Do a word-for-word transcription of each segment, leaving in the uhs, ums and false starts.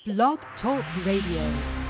Blog Talk Radio.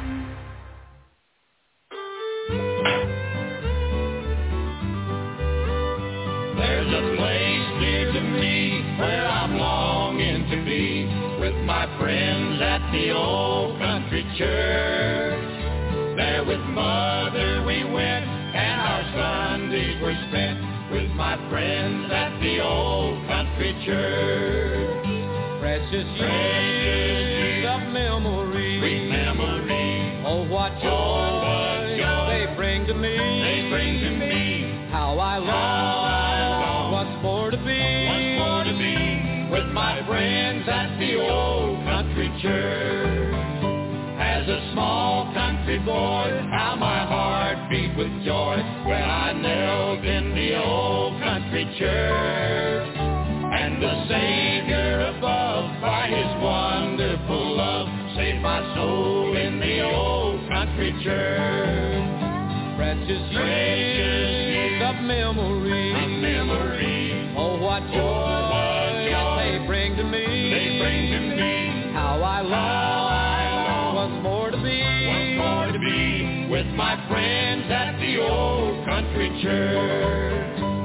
There's a place near to me where I'm longing to be with my friends at the old country church. There with Mother we went and our Sundays were spent with my friends at the old country church. Precious years of memory, sweet memory. Oh, what joy, oh, what joy they bring to me. They bring to me. How I long once more to be, once more to be with my friends at the old country church. As a small country boy, how my heart beat with joy when I knelt in the old country church. And the Savior above, by His wonderful love, saved my soul in the old country church. Precious years of memory, of memory. Oh, what joy, oh, what joy they bring to me. They bring to me. How I long once more to be, once more to be with my friends at the old country church.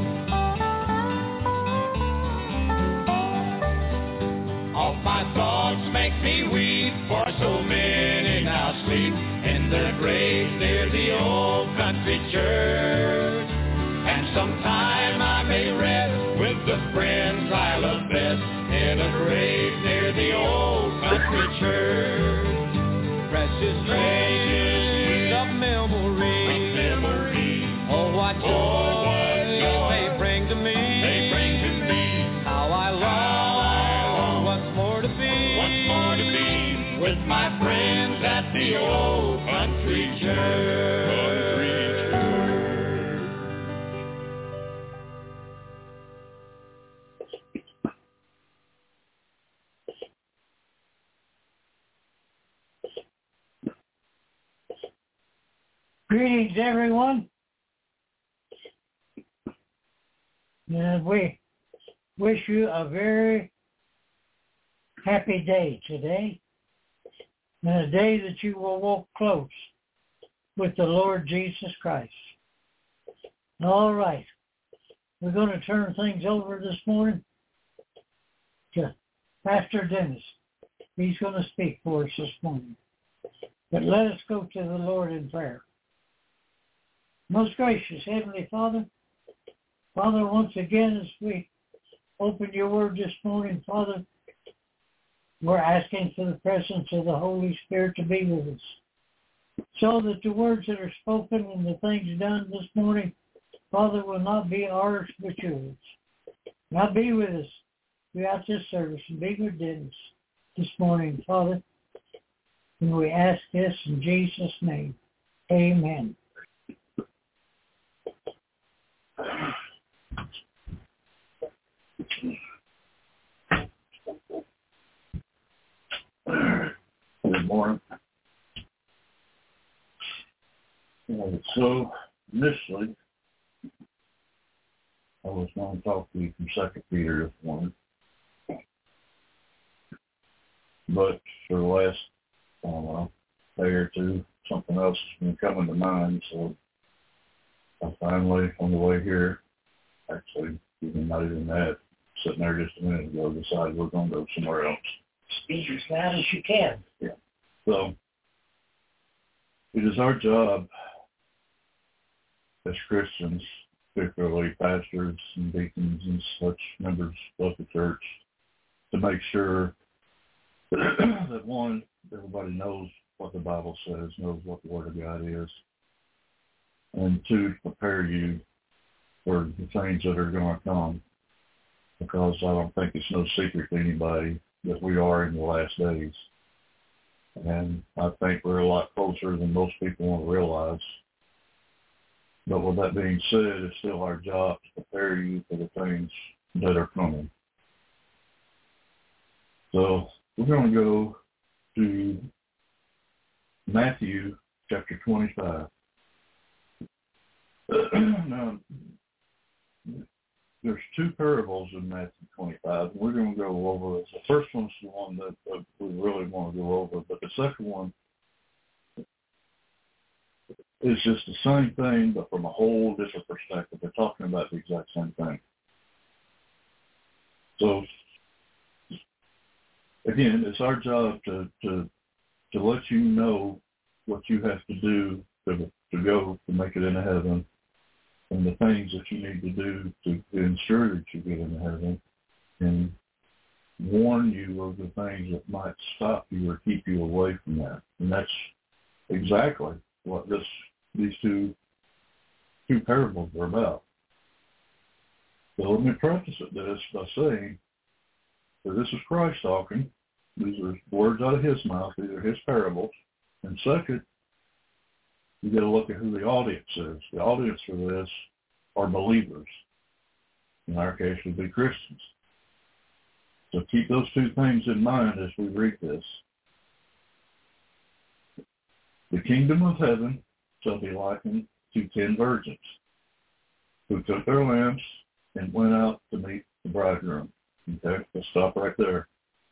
All my thoughts make me weep, for so many now sleep in their graves near the old country church. And sometime I may rest with the friends I love best in a grave near the old country church. Precious years of memory, of memory. Oh, what joy, oh, what joy they bring to me. They bring to me. How I long once more to be, once more to be with my friends at the old country church. Greetings, everyone. And we wish you a very happy day today, and a day that you will walk close with the Lord Jesus Christ. All right. We're going to turn things over this morning to Pastor Dennis. He's going to speak for us this morning. But let us go to the Lord in prayer. Most gracious Heavenly Father, Father, once again as we open your word this morning, Father, we're asking for the presence of the Holy Spirit to be with us, so that the words that are spoken and the things done this morning, Father, will not be ours but yours. Now be with us throughout this service and be with Dennis this morning, Father. And we ask this in Jesus' name. Amen. Good morning. And so, initially, I was going to talk to you from Second Peter this morning. But for the last, I don't know, day or two, something else has been coming to mind, so I finally, on the way here, actually, even not even that, sitting there just a minute ago, decided we're going to go somewhere else. Speak as loud as you can. Yeah. So, it is our job as Christians, particularly pastors and deacons and such members of the church, to make sure that, one, everybody knows what the Bible says, knows what the Word of God is, and two, prepare you for the things that are going to come, because I don't think it's no secret to anybody that we are in the last days. And I think we're a lot closer than most people want to realize. But with that being said, it's still our job to prepare you for the things that are coming. So we're going to go to Matthew chapter twenty-five. Now, going there's two parables in Matthew twenty-five. We're going to go over. The first one's the one that uh, we really want to go over, but the second one is just the same thing, but from a whole different perspective. They're talking about the exact same thing. So, again, it's our job to to to let you know what you have to do to to go to make it into heaven, and the things that you need to do to ensure that you get into heaven, and warn you of the things that might stop you or keep you away from that. And that's exactly what this these two two parables are about. So let me preface this by saying that this is Christ talking. These are words out of his mouth. These are his parables. And second, you got to look at who the audience is. The audience for this are believers. In our case, would be Christians. So keep those two things in mind as we read this. The kingdom of heaven shall be likened to ten virgins who took their lamps and went out to meet the bridegroom. Okay, let's stop right there.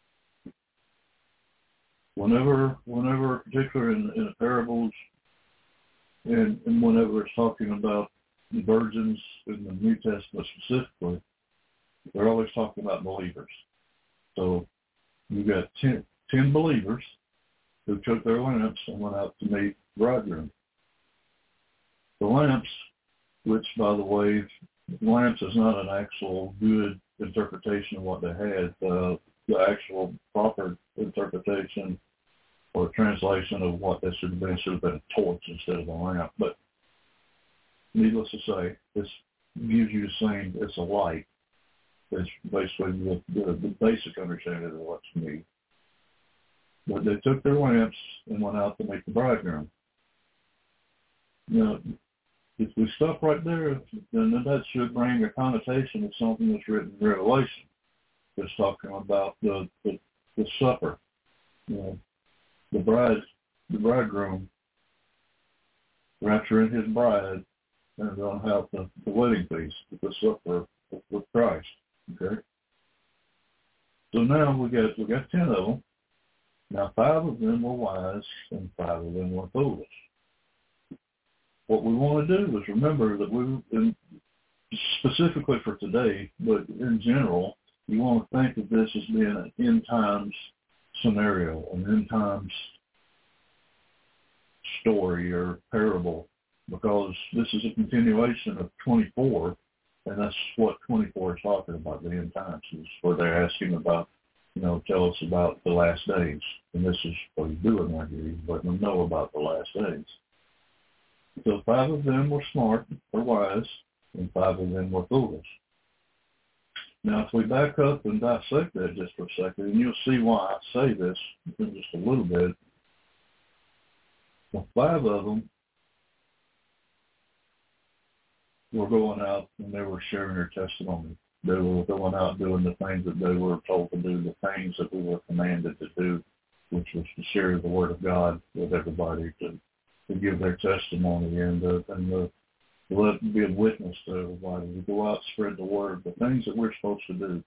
Whenever, whenever, particularly in, in the parables, and, and whenever it's talking about the virgins in the New Testament specifically, they're always talking about believers. So you got ten, ten believers who took their lamps and went out to meet the bridegroom. The lamps, which, by the way, lamps is not an actual good interpretation of what they had. Uh, the actual proper interpretation or translation of what this should have been should have been a torch instead of a lamp. But needless to say, this gives you the same, it's a light. It's basically the, the, the basic understanding of what's needed. But they took their lamps and went out to meet the bridegroom. Now, if we stop right there, then that should bring a connotation of something that's written in Revelation. It's talking about the, the, the supper. You know, the bride, the bridegroom rapturing his bride, and they'll have the, the wedding feast, the supper with Christ. Okay. So now we got we got ten of them. Now five of them were wise, and five of them were foolish. What we want to do is remember that we, in, specifically for today, but in general, you want to think of this as being an end times scenario, an end times story or parable, because this is a continuation of twenty-four, and that's what twenty-four is talking about, the end times, is where they're asking about, you know, tell us about the last days. And this is what he's doing right here. He's letting them know about the last days. So five of them were smart or wise, and five of them were foolish. Now, if we back up and dissect that just for a second, and you'll see why I say this in just a little bit. Well, five of them were going out and they were sharing their testimony. They were going out doing the things that they were told to do, the things that we were commanded to do, which was to share the word of God with everybody, to, to give their testimony and, uh, and uh, to let be a witness to everybody, to go out and spread the word, the things that we're supposed to do.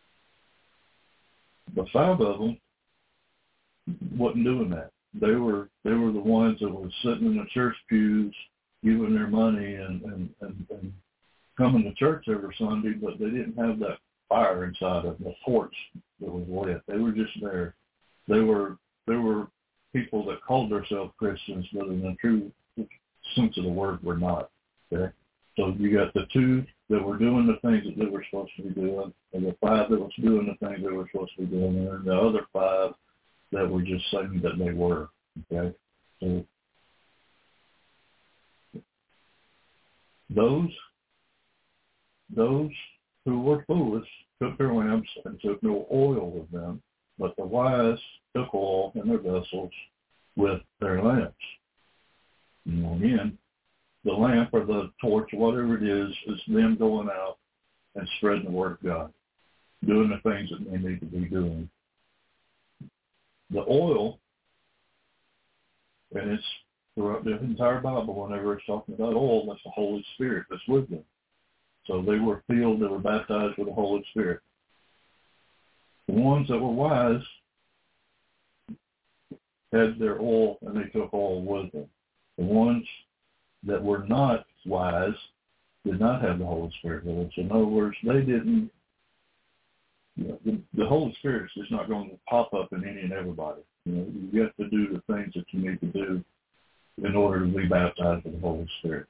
The five of them wasn't doing that. They were they were the ones that were sitting in the church pews, giving their money and, and, and, and coming to church every Sunday, but they didn't have that fire inside of the torch that was lit. They were just there. They were they were people that called themselves Christians, but in the true sense of the word were not. Okay? So you got the two that were doing the things that they were supposed to be doing, and the five that was doing the things they were supposed to be doing, and then the other five that were just saying that they were. Okay? So those those who were foolish took their lamps and took no oil with them, but the wise took oil in their vessels with their lamps. And again, the lamp or the torch, whatever it is, is them going out and spreading the word of God, doing the things that they need to be doing. The oil, and it's throughout the entire Bible, whenever it's talking about oil, that's the Holy Spirit that's with them. So they were filled, they were baptized with the Holy Spirit. The ones that were wise had their oil, and they took oil with them. The ones that were not wise did not have the Holy Spirit with them. So in other words, they didn't, you know, the, the Holy Spirit is just not going to pop up in any and everybody. You know, you have to do the things that you need to do in order to be baptized with the Holy Spirit.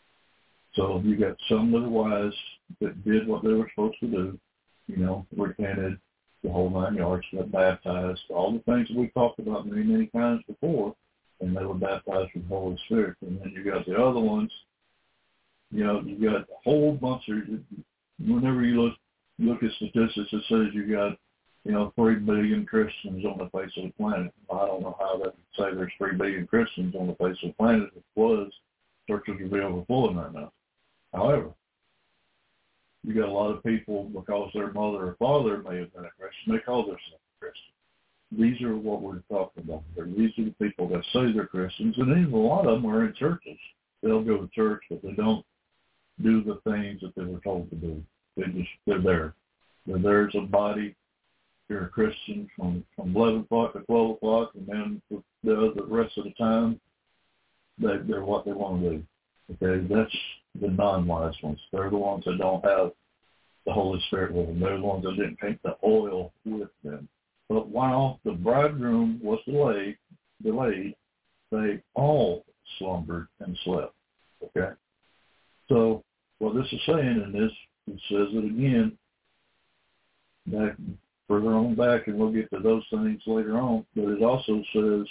So you got some that are wise that did what they were supposed to do, you know, repented, the whole nine yards, got baptized, all the things that we've talked about many, many times before, and they were baptized with the Holy Spirit. And then you got the other ones, you know, you got a whole bunch of, whenever you look look at statistics, it says you got, you know, three billion Christians on the face of the planet. I don't know how they would say there's three billion Christians on the face of the planet. If it was, churches would be overflowing right now. However, you got a lot of people, because their mother or father may have been a Christian, they call themselves Christians. These are what we're talking about here. These are the people that say they're Christians, and even a lot of them are in churches. They'll go to church, but they don't do the things that they were told to do. They just, they're there. They're there as a body. You're a Christian from, from eleven o'clock to twelve o'clock, and then the, the rest of the time, they, they're what they want to do. Okay, that's the non-wise ones. They're the ones that don't have the Holy Spirit with them. They're the ones that didn't take the oil with them. But while the bridegroom was delayed, delayed, they all slumbered and slept. Okay? So what this is saying in this, it says it again, back further on back, and we'll get to those things later on, but it also says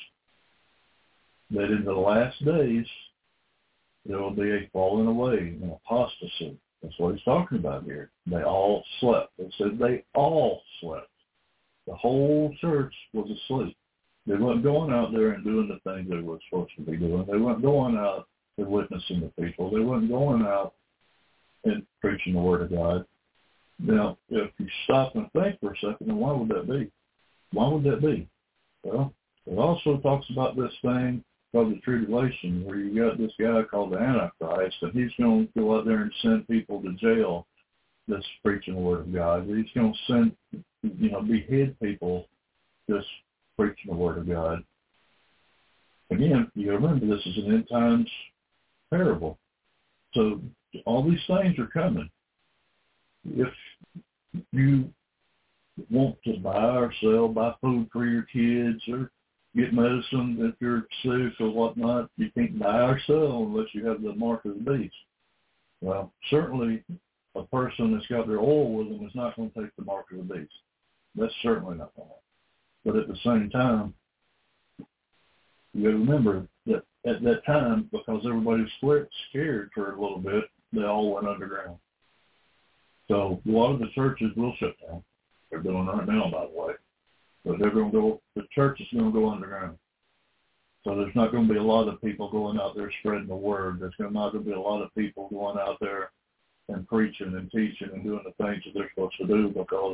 that in the last days, there will be a falling away, an apostasy. That's what he's talking about here. They all slept. It said they all slept. The whole church was asleep. They weren't going out there and doing the things they were supposed to be doing. They weren't going out and witnessing to people. They weren't going out and preaching the Word of God. Now, if you stop and think for a second, then why would that be? Why would that be? Well, it also talks about this thing called the tribulation, where you got this guy called the Antichrist, and he's going to go out there and send people to jail that's preaching the Word of God. He's going to send, you know, behead people that's preaching the Word of God. Again, you remember this is an end times parable. So all these things are coming. If you want to buy or sell, buy food for your kids, or get medicine if you're sick or whatnot, you can't buy or sell unless you have the mark of the beast. Well, certainly a person that's got their oil with them is not going to take the mark of the beast. That's certainly not going to happen. But at the same time, you got to remember that at that time, because everybody was scared for a little bit, they all went underground. So a lot of the churches will shut down. They're doing right now, by the way. But they're going to go, the church is going to go underground. So there's not going to be a lot of people going out there spreading the word. There's not going to be a lot of people going out there and preaching and teaching and doing the things that they're supposed to do, because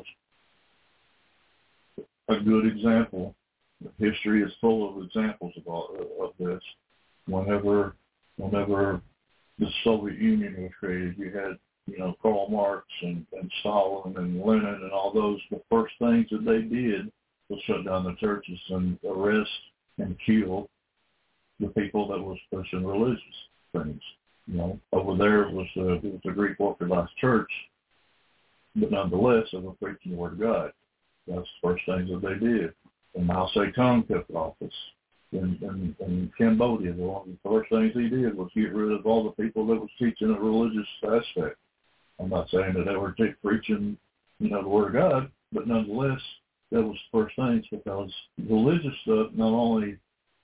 a good example, history is full of examples of, all, of this. Whenever, whenever the Soviet Union was created, you had, you know, Karl Marx and, and Stalin and Lenin and all those. The first things that they did was shut down the churches and arrest and kill the people that was pushing religious things. You know, over there it was the, it was the Greek Orthodox Church, but nonetheless, they were preaching the Word of God. That's the first things that they did. And Mao Zedong took office in, in, in Cambodia. One of the first things he did was get rid of all the people that was teaching a religious aspect. I'm not saying that they were preaching, you know, the Word of God, but nonetheless, that was the first things, because religious stuff not only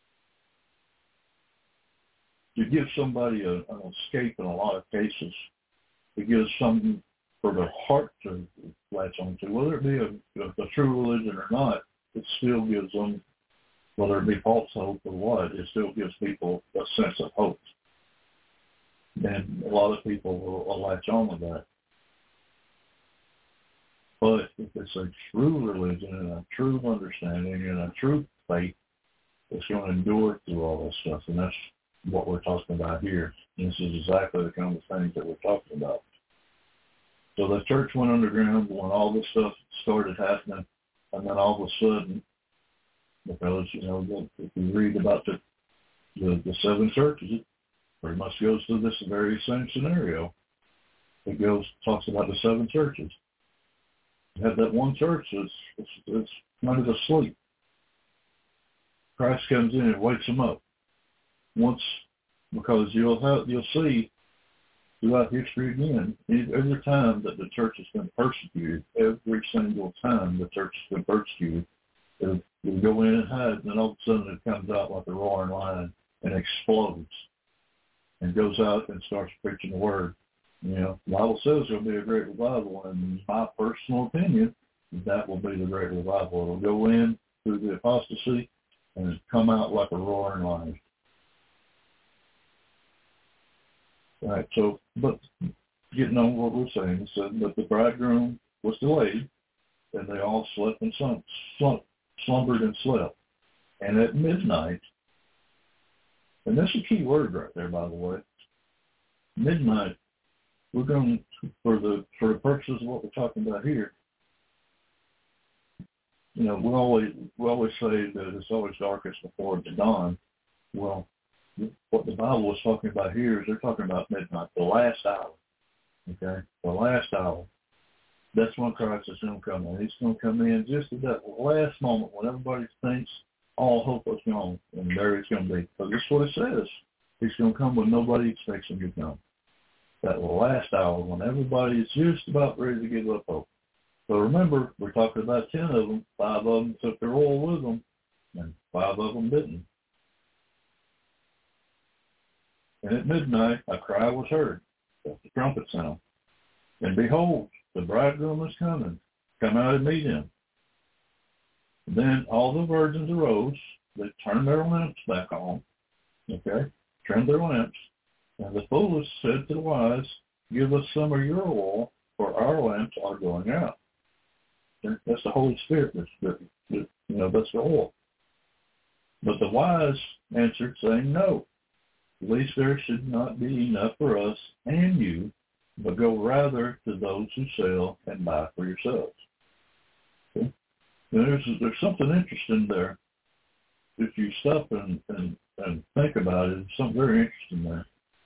to give somebody a, an escape in a lot of cases, it gives something for their heart to latch onto, whether it be a, a, a true religion or not. It still gives them, whether it be false hope or what, it still gives people a sense of hope. And a lot of people will, will latch on to that. But if it's a true religion and a true understanding and a true faith, it's going to endure through all this stuff. And that's what we're talking about here. And this is exactly the kind of things that we're talking about. So the church went underground when all this stuff started happening, and then all of a sudden, because, you know, if you read about the, the, the seven churches, it pretty much goes through this very same scenario. It goes, talks about the seven churches. You have that one church that's, that's, that's kind of asleep. Christ comes in and wakes them up. Once, because you'll have, you'll see throughout history again, every time that the church has been persecuted, every single time the church has been persecuted, it'll, it'll go in and hide, and then all of a sudden it comes out like a roaring lion and explodes and goes out and starts preaching the word. You know, the Bible says there'll be a great revival, and in my personal opinion, that will be the great revival. It'll go in through the apostasy and come out like a roaring lion. All right, so, but getting on what we're saying, it said that the bridegroom was delayed, and they all slept and slump, slump, slumbered and slept. And at midnight, and that's a key word right there, by the way, midnight, we're going to, for the for the purposes of what we're talking about here, you know, we always we always say that it's always darkest before the dawn. Well, what the Bible is talking about here is they're talking about midnight, the last hour. Okay, the last hour. That's when Christ is going to come in. He's going to come in just at that last moment when everybody thinks all hope is gone, and there he's going to be. Because that's what it says. He's going to come when nobody expects him to come. That last hour when everybody is just about ready to give up hope. So remember, we're talking about ten of them. Five of them took their oil with them, and five of them didn't. And at midnight, a cry was heard. That's the trumpet sound. And behold, the bridegroom is coming. Come out and meet him. Then all the virgins arose. They turned their lamps back on. Okay? Trimmed their lamps. And the foolish said to the wise, give us some of your oil, for our lamps are going out. That's the Holy Spirit. That's the, you know, that's the oil. But the wise answered, saying, no, at least there should not be enough for us and you, but go rather to those who sell and buy for yourselves. Okay? Now there's, there's something interesting there. If you stop and, and, and think about it, there's something very interesting there.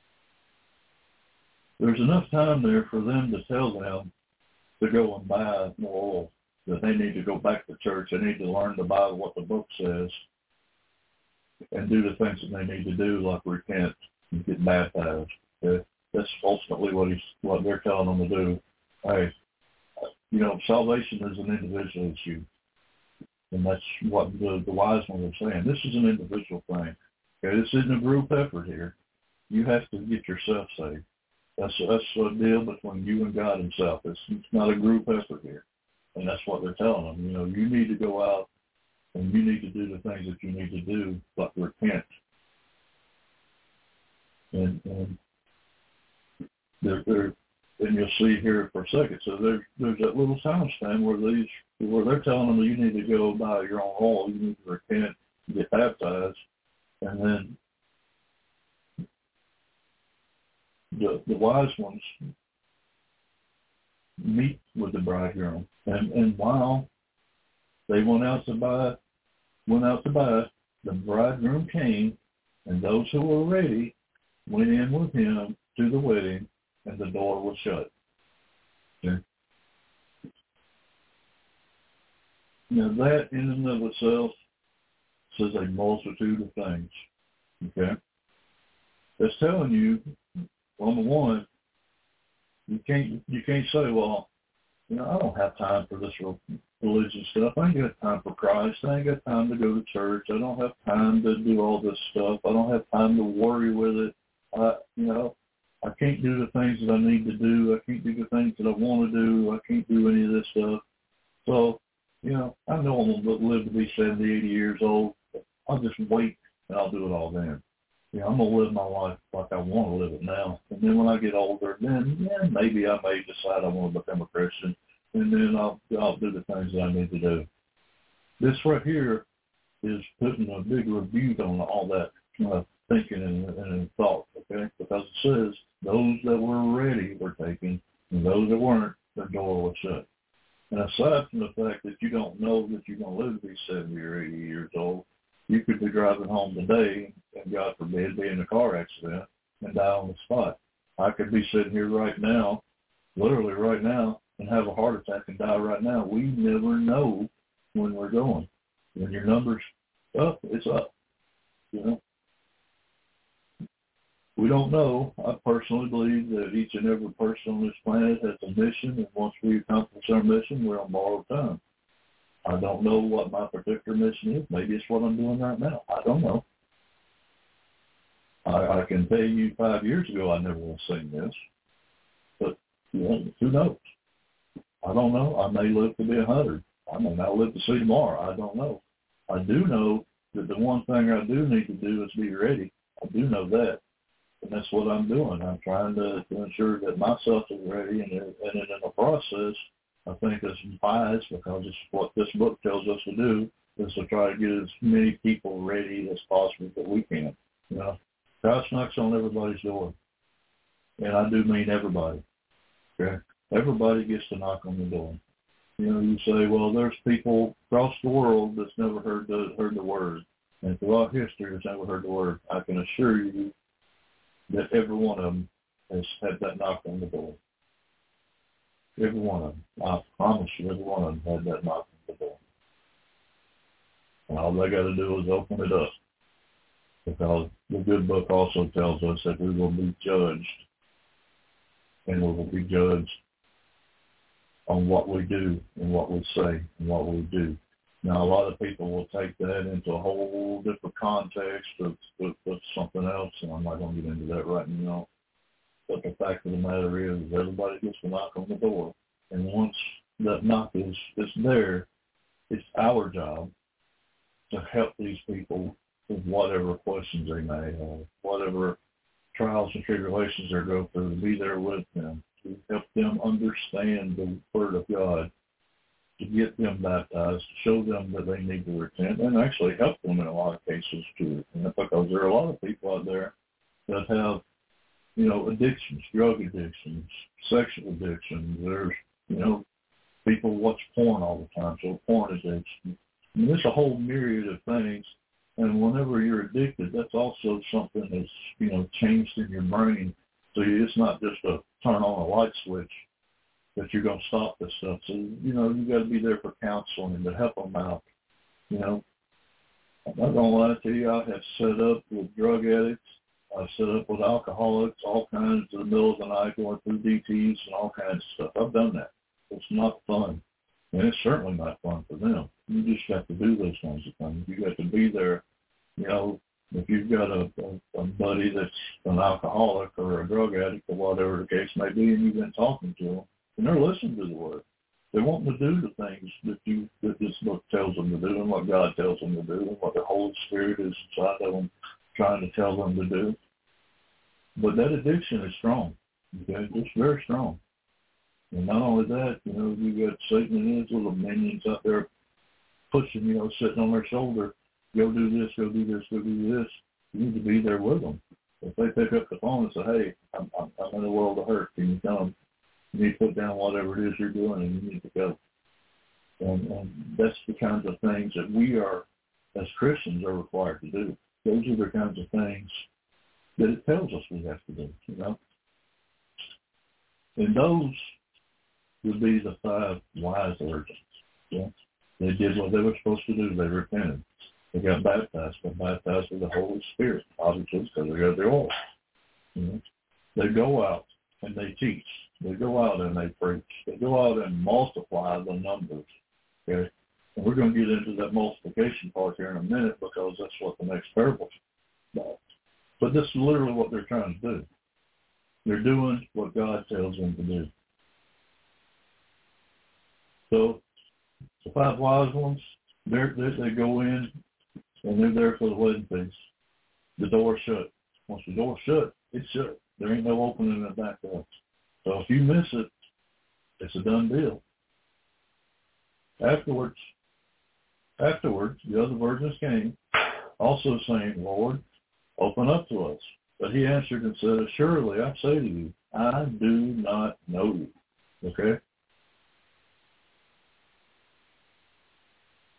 There's enough time there for them to tell them to go and buy more oil, that they need to go back to church. They need to learn the Bible, what the book says, and do the things that they need to do, like repent and get baptized. Okay? That's ultimately what he's, what they're telling them to do. Hey, you know, salvation is an individual issue, and that's what the, the wise ones are saying. This is an individual thing. Okay, this isn't a group effort here. You have to get yourself saved. That's that's a deal between you and God himself. It's, it's not a group effort here. And that's what they're telling them. You know, you need to go out and you need to do the things that you need to do, like repent. And, and they're, they're, and you'll see here for a second. So there's there's that little time span where these where they're telling them you need to go buy your own oil, you need to repent, get baptized, and then The, the wise ones meet with the bridegroom, and, and while they went out to buy, went out to buy, the bridegroom came, and those who were ready went in with him to the wedding, and the door was shut. Okay. Now that in and of itself says a multitude of things. Okay, it's telling you. Number one, you can't you can't say, well, you know, I don't have time for this religious stuff. I ain't got time for Christ. I ain't got time to go to church. I don't have time to do all this stuff. I don't have time to worry with it. I, you know, I can't do the things that I need to do. I can't do the things that I want to do. I can't do any of this stuff. So, you know, I know I'm going to live to be seventy, eighty years old. I'll just wait and I'll do it all then. You know, I'm going to live my life like I want to live it now. And then when I get older, then yeah, maybe I may decide I want to become a Christian, and then I'll, I'll do the things that I need to do. This right here is putting a big rebuke on all that uh, thinking and, and thought, okay? Because it says those that were ready were taken, and those that weren't, the door was shut. And aside from the fact that you don't know that you're going to live to be seventy or eighty years old, you could be driving home today and, God forbid, be in a car accident and die on the spot. I could be sitting here right now, literally right now, and have a heart attack and die right now. We never know when we're going. When your number's up, it's up. You know? We don't know. I personally believe that each and every person on this planet has a mission, and once we accomplish our mission, we're on borrowed time. I don't know what my particular mission is. Maybe it's what I'm doing right now. I don't know. I, I can tell you five years ago I never would have seen this, but you know, who knows? I don't know. I may live to be a hundred. I may not live to see tomorrow. I don't know. I do know that the one thing I do need to do is be ready. I do know that. And that's what I'm doing. I'm trying to, to ensure that myself is ready, and, and in the process, I think it's wise, because it's what this book tells us to do, is to try to get as many people ready as possible that we can. You know, God knocks on everybody's door, and I do mean everybody. Okay, everybody gets to knock on the door. You know, you say, well, there's people across the world that's never heard the heard the word, and throughout history that's never heard the word. I can assure you that every one of them has had that knock on the door. Every one of them. I promise you, every one of them had that knock on the door. And all they got to do is open it up. Because the good book also tells us that we will be judged. And we will be judged on what we do and what we say and what we do. Now, a lot of people will take that into a whole different context of, of, of something else, and I'm not going to get into that right now. But the fact of the matter is, everybody gets to knock on the door. And once that knock is, is there, it's our job to help these people with whatever questions they may have, whatever trials and tribulations they go through, to be there with them, to help them understand the Word of God, to get them baptized, to show them that they need to repent, and actually help them in a lot of cases to repent, because there are a lot of people out there that have, you know, addictions, drug addictions, sexual addictions. There's, you know, people watch porn all the time, so porn addiction. I mean, there's a whole myriad of things, and whenever you're addicted, that's also something that's, you know, changed in your brain. So it's not just a turn on a light switch that you're going to stop this stuff. So, you know, you got to be there for counseling and to help them out. You know, I'm not going to lie to you, I have set up with drug addicts. I've set up with alcoholics, all kinds in the middle of the night, going through D Ts and all kinds of stuff. I've done that. It's not fun. And it's certainly not fun for them. You just got to do those kinds of things. You got to be there. You know, if you've got a, a, a buddy that's an alcoholic or a drug addict or whatever the case may be, and you've been talking to them, and they're listening to the Word. They're wanting to do the things that you that this book tells them to do, and what God tells them to do, and what the Holy Spirit is inside of them trying to tell them to do. But that addiction is strong. Okay, it's very strong. And not only that, you know, you got Satan and his little minions out there pushing, you know, sitting on their shoulder. Go do this, go do this, go do this. You need to be there with them. If they pick up the phone and say, hey, I'm, I'm, I'm in a world of hurt, can you come? You need to put down whatever it is you're doing, and you need to go. And, and that's the kinds of things that we are, as Christians, are required to do. Those are the kinds of things that it tells us we have to do, you know. And those would be the five wise virgins. Yeah? They did what they were supposed to do. They repented. They got baptized. They got baptized with the Holy Spirit, obviously, because they got their oil. You know? They go out and they teach. They go out and they preach. They go out and multiply the numbers. Okay? And we're going to get into that multiplication part here in a minute, because that's what the next parable is about. But this is literally what they're trying to do. They're doing what God tells them to do. So the five wise ones, they're, they they go in and they're there for the wedding feast. The door's shut. Once the door's shut, it's shut. There ain't no opening it back up. So if you miss it, it's a done deal. Afterwards, afterwards, the other virgins came, also saying, Lord, open up to us. But he answered and said, assuredly, I say to you, I do not know you. Okay?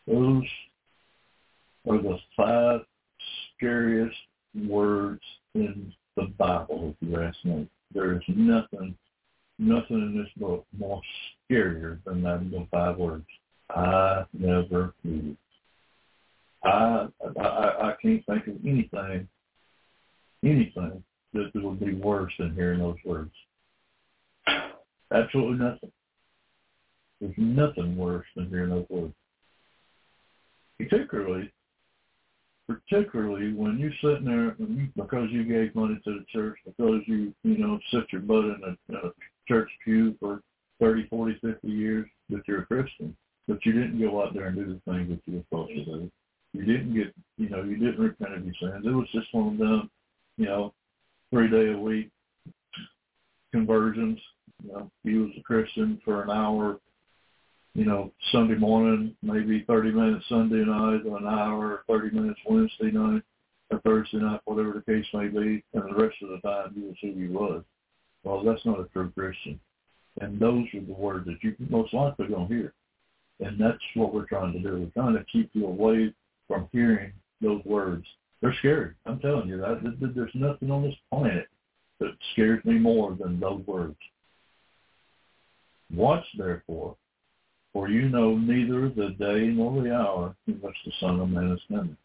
Those are the five scariest words in the Bible, if you ask me. There is nothing, nothing in this book more scarier than that, the five words. I never moved. I, I I can't think of anything, anything that would be worse than hearing those words. Absolutely nothing. There's nothing worse than hearing those words. Particularly, particularly when you're sitting there because you gave money to the church, because you, you know, sit your butt in a, in a church pew for thirty, forty, fifty years that you're a Christian, but you didn't go out there and do the things that you were supposed to do. You didn't get, you know, you didn't repent of your sins. It was just one of them, you know, three day a week conversions. You know, you was a Christian for an hour, you know, Sunday morning, maybe thirty minutes Sunday night, or an hour, thirty minutes Wednesday night, or Thursday night, whatever the case may be, and the rest of the time you was who you was. Well, that's not a true Christian. And those are the words that you're most likely going to hear. And that's what we're trying to do. We're trying to keep you away from hearing those words. They're scary. I'm telling you, that there's nothing on this planet that scares me more than those words. Watch, therefore, for you know neither the day nor the hour in which the Son of Man is coming.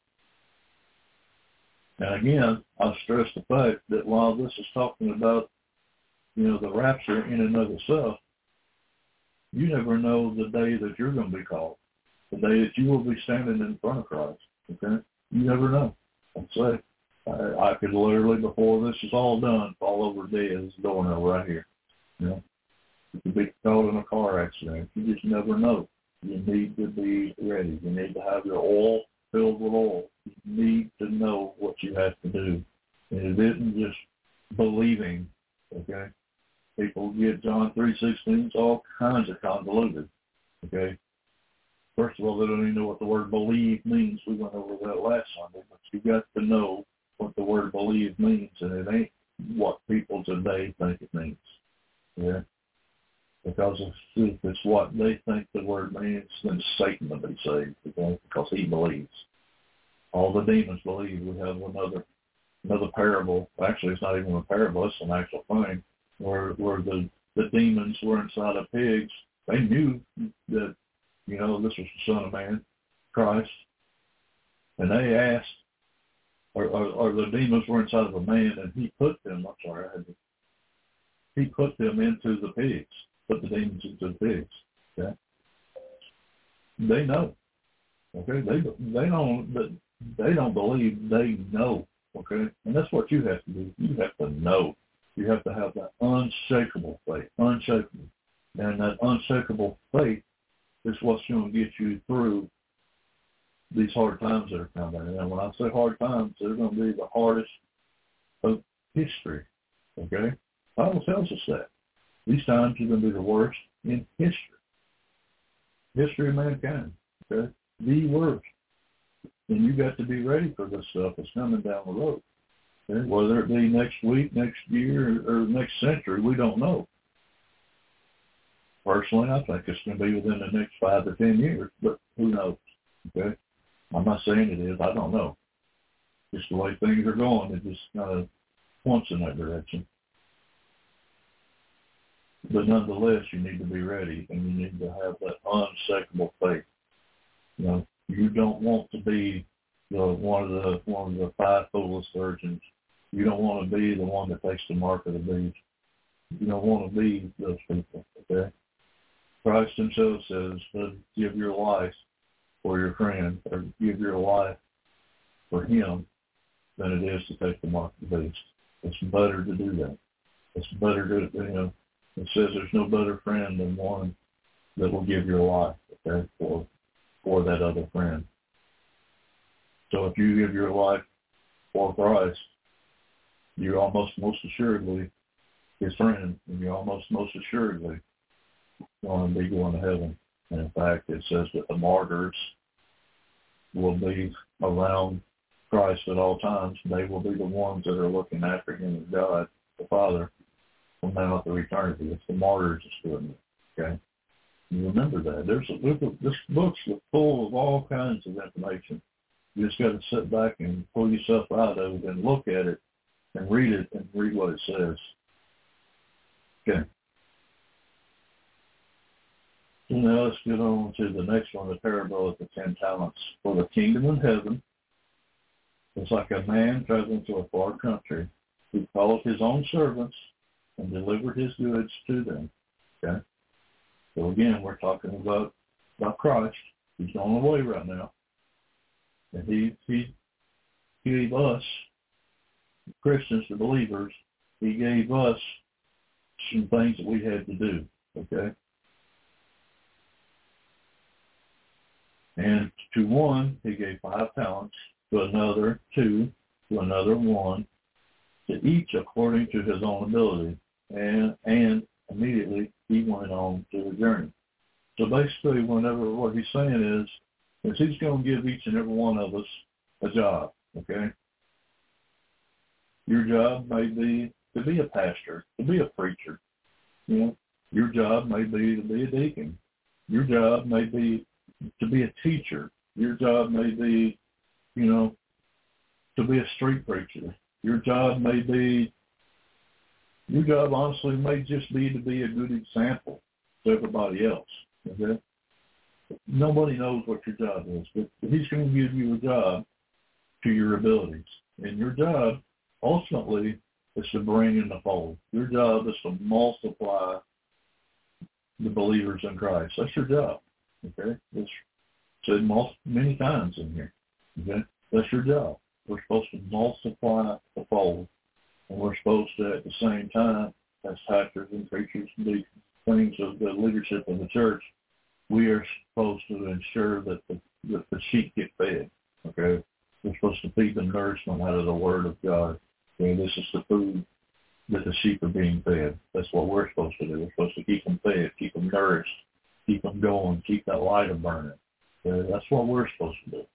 And again, I'll stress the fact that while this is talking about, you know, the rapture in and of itself, you never know the day that you're going to be called, the day that you will be standing in front of Christ. Okay, you never know. I'd say I, I could literally, before this is all done, fall over dead as a doornail right here. You know, you could be caught in a car accident. You just never know. You need to be ready. You need to have your oil filled with oil. You need to know what you have to do. And it isn't just believing. Okay, people get John three sixteen. It's all kinds of convoluted. Okay. First of all, they don't even know what the word believe means. We went over that last Sunday, but you got to know what the word believe means, and it ain't what people today think it means. Yeah, because if, if it's what they think the word means, then Satan will be saved, okay? Because he believes. All the demons believe. We have another another parable. Actually, it's not even a parable; it's an actual thing where where the the demons were inside of pigs. They knew that, you know, this was the Son of Man, Christ. And they asked, or, or, or the demons were inside of a man, and he put them, I'm sorry, I had to, he put them into the pigs, put the demons into the pigs. Okay? They know. Okay? They they don't they don't believe, they know. Okay? And that's what you have to do. You have to know. You have to have that unshakable faith. Unshakable. And that unshakable faith is what's going to get you through these hard times that are coming. And when I say hard times, they're going to be the hardest of history. Okay? The Bible tells us that. These times are going to be the worst in history. History of mankind. Okay? The worst. And you got to be ready for this stuff that's coming down the road. Okay? Whether it be next week, next year, or next century, we don't know. Personally, I think it's going to be within the next five to ten years, but who knows? Okay, I'm not saying it is. I don't know. Just the way things are going, it just kind of points in that direction. But nonetheless, you need to be ready, and you need to have that unshakable faith. You know, you don't want to be the one of the one of the five foolish virgins. You don't want to be the one that takes the mark of the beast. You don't want to be those people. Okay. Christ himself says, give your life for your friend, or give your life for him, than it is to take the mark of the beast. It's better to do that. It's better to, you know, it says there's no better friend than one that will give your life, okay, for, for that other friend. So if you give your life for Christ, you're almost most assuredly his friend, and you're almost most assuredly going to be going to heaven. And in fact, it says that the martyrs will be around Christ at all times. They will be the ones that are looking after him and God, the Father, from now through eternity. It's the martyrs that's doing it, okay? You remember that. There's a, there's a, this book's full of all kinds of information. You just got to sit back and pull yourself out of it and look at it and read it and read what it says. Okay. So now let's get on to the next one, the parable of the ten talents. For the kingdom of heaven is like a man traveling to a far country who called his own servants and delivered his goods to them. Okay. So again, we're talking about, about Christ. He's on the way right now. And he, he gave us, Christians, the believers, he gave us some things that we had to do, okay? And to one, he gave five talents, to another two, to another one, to each according to his own ability. And, and immediately he went on to the journey. So basically, whenever what he's saying is, is he's going to give each and every one of us a job, okay? Your job may be to be a pastor, to be a preacher. You know, your job may be to be a deacon. Your job may be to be a teacher. Your job may be, you know, to be a street preacher. Your job may be, your job honestly may just be to be a good example to everybody else, okay? Nobody knows what your job is, but he's going to give you a job to your abilities. And your job, ultimately, is to bring in the fold. Your job is to multiply the believers in Christ. That's your job, okay? It's said most, many times in here, okay? That's your job. We're supposed to multiply the fold, and we're supposed to, at the same time, as pastors and preachers and deacons, things of the leadership of the church, we are supposed to ensure that the, that the sheep get fed, okay? We're supposed to feed them nourishment out of the Word of God. Okay? This is the food that the sheep are being fed. That's what we're supposed to do. We're supposed to keep them fed, keep them nourished, keep them going, keep that light burning. Okay? That's what we're supposed to do.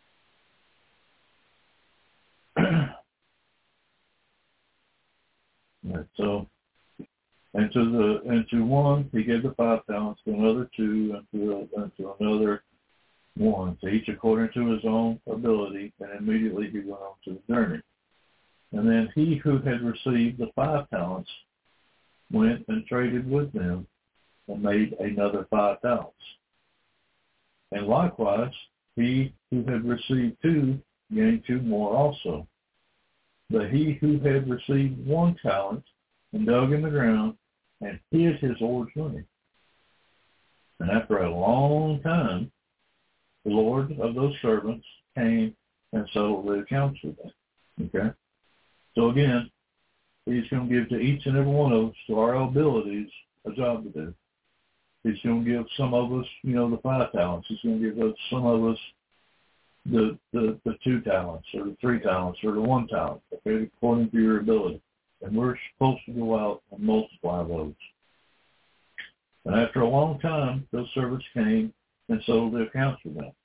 Right, so, and to the and to one he gave the five talents, to another two, and to, and to another one, to each according to his own ability, and immediately he went on to the journey. And then he who had received the five talents went and traded with them and made another five talents. And likewise, he who had received two gained two more also. But he who had received one talent and dug in the ground and hid his Lord's money. And after a long time, the Lord of those servants came and settled the accounts with them. Okay? So again, he's going to give to each and every one of us, to our abilities, a job to do. He's going to give some of us, you know, the five talents. He's going to give us, some of us the, the, the two talents or the three talents or the one talent, okay, according to your ability. And we're supposed to go out and multiply those. And after a long time, those servants came and settled the accounts with them.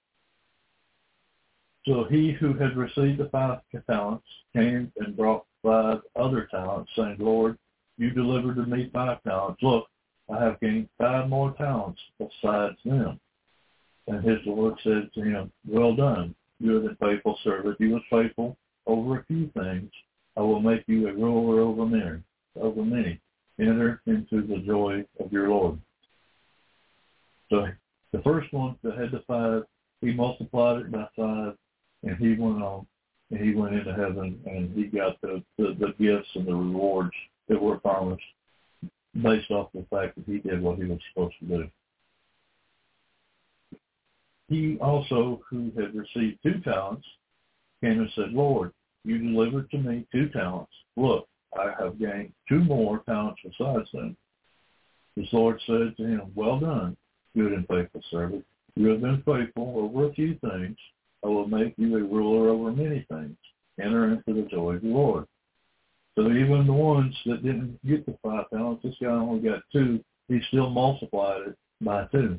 So he who had received the five talents came and brought five other talents, saying, Lord, you delivered to me five talents. Look, I have gained five more talents besides them. And his Lord said to him, well done, you are the faithful servant. You were faithful over a few things. I will make you a ruler over many. Over many. Enter into the joy of your Lord. So the first one that had the five, he multiplied it by five, and he went on, and he went into heaven, and he got the, the, the gifts and the rewards that were promised based off the fact that he did what he was supposed to do. He also, who had received two talents, came and said, Lord, you delivered to me two talents. Look, I have gained two more talents besides them. His Lord said to him, well done, good and faithful servant. You have been faithful over a few things. I will make you a ruler over many things. Enter into the joy of the Lord. So even the ones that didn't get the five talents, this guy only got two, he still multiplied it by two.